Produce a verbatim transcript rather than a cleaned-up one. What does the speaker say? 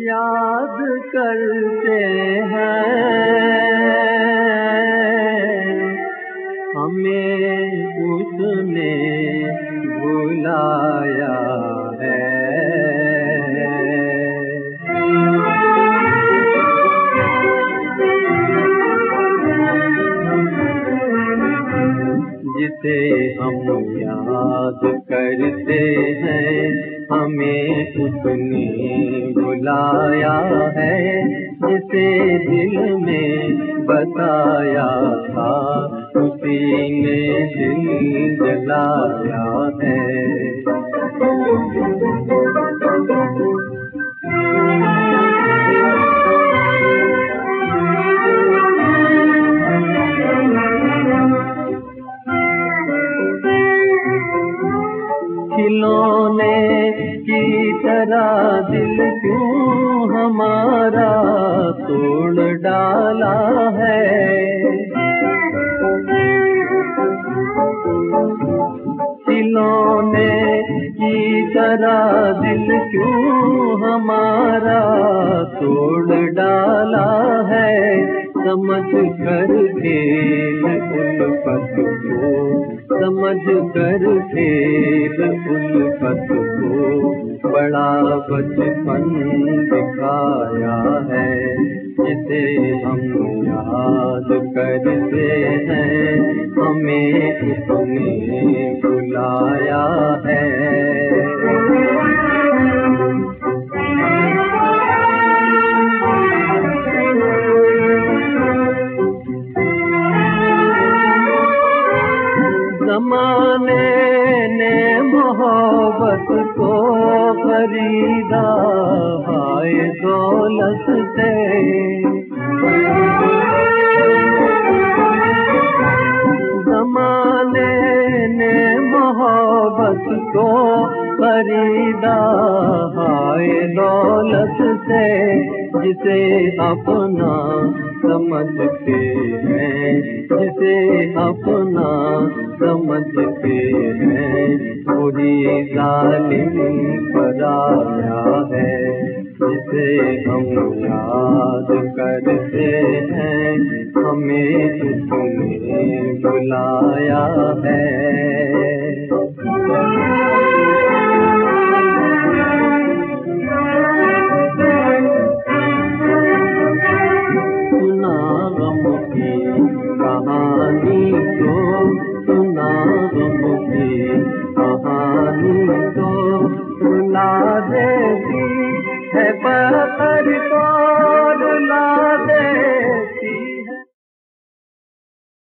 याद करते हैं हमें उसने भुलाया है। जिसे हम याद करते हैं हमें उसने बुलाया है। जिसे दिल में बसाया था उसी ने दिल जलाया है। खिलौने की तरह दिल क्यों हमारा तोड़ डाला है। खिलौने की तरह दिल क्यों हमारा तोड़ डाला है। समझ कर खेल उल्फत को, समझ कर खेल उल्फत को बड़ा बचपन दिखाया है। जिसे हम याद करते हैं हमें उसने बुलाया है। ज़माने ने मोहब्बत को खरीदा हाय दौलत से। ज़माने ने मोहब्बत को खरीदा हाय दौलत से। जिसे अपना समझते हैं, जिसे अपना समझते हैं वही जालिम पराया है। जिसे हम याद करते हैं हमें उसने बुलाया है। सुना गम की कहानी तो, सुना गम की कहानी तो रुला देती है पत्थर को।